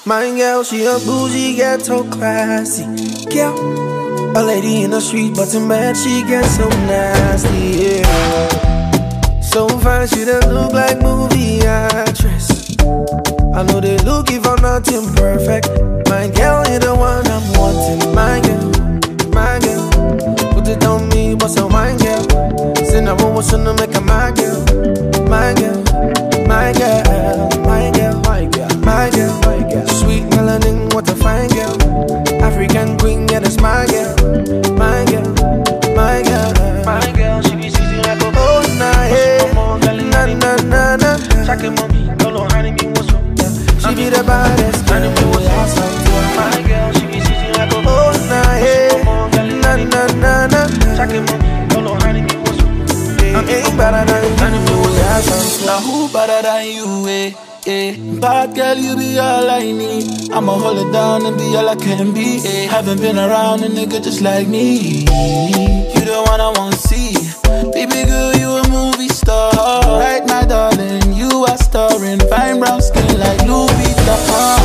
My girl, she a bougie, ghetto classy girl. A lady in the street, but in bed she gets so nasty, yeah. So fine, she done look like movie actress. I know they looking for nothing perfect. My girl, you're the one I'm wanting. My girl, put it on me, what's a wine girl? Say now I want to make a my girl. My girl, my girl, my girl, my girl, my girl, my girl. Sweet melanin, what a fine girl. African queen, yeah, that's my girl. My girl, my girl, my girl. She be sitting like a oh, nah, hey, na na na na. Shake mommy, don't know how to be what's up. She be the baddest girl. My girl, she be sitting like a oh, nah, hey, na na na na. Shake mommy, don't know how to be what's up. I ain't better than you. Now who better than you, eh? Bad girl, you be all I need. I'ma hold it down and be all I can be, eh? Haven't been around a nigga just like me. You the one I wanna see. Baby girl, you a movie star. Right, my darling, you are starring. Fine brown skin like Louis Vuitton.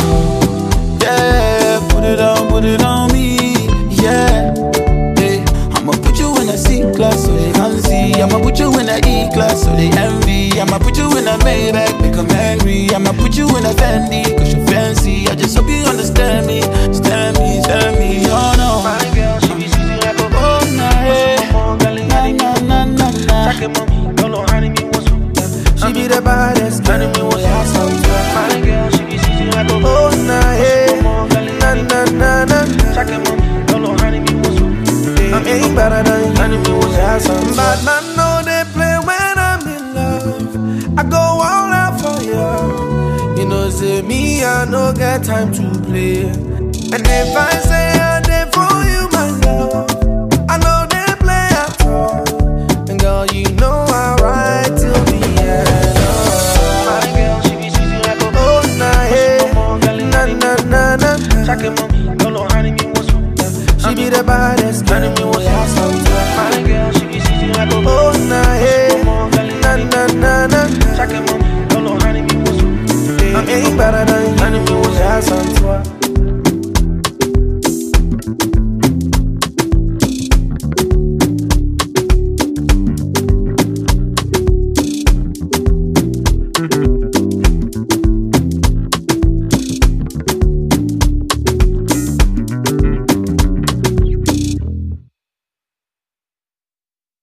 Yeah, put it on me, yeah. I'ma put you in a C-class so they can see. I'ma put you in a E-class so they envy. I'ma put you in a Maybach, make 'em angry. I'ma put you in a Fendi, cause you're fancy. I just hope you understand me, oh no. My girl, she be sitting like a oh, nah, hey. Na, na. mommy, don't know how to be what's up. She be the baddest girl. My girl, she be sitting like a oh, nah, hey. Na, na, na. Mommy, don't know how to be what's up. I ain't better than you. Bad man know they play when I'm in love. I go all out for you. You know, say me, I no get time to play. And if I say